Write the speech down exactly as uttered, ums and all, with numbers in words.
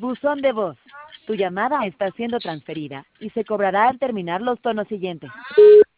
Buzón de voz. Tu llamada está siendo transferida y se cobrará al terminar los tonos siguientes.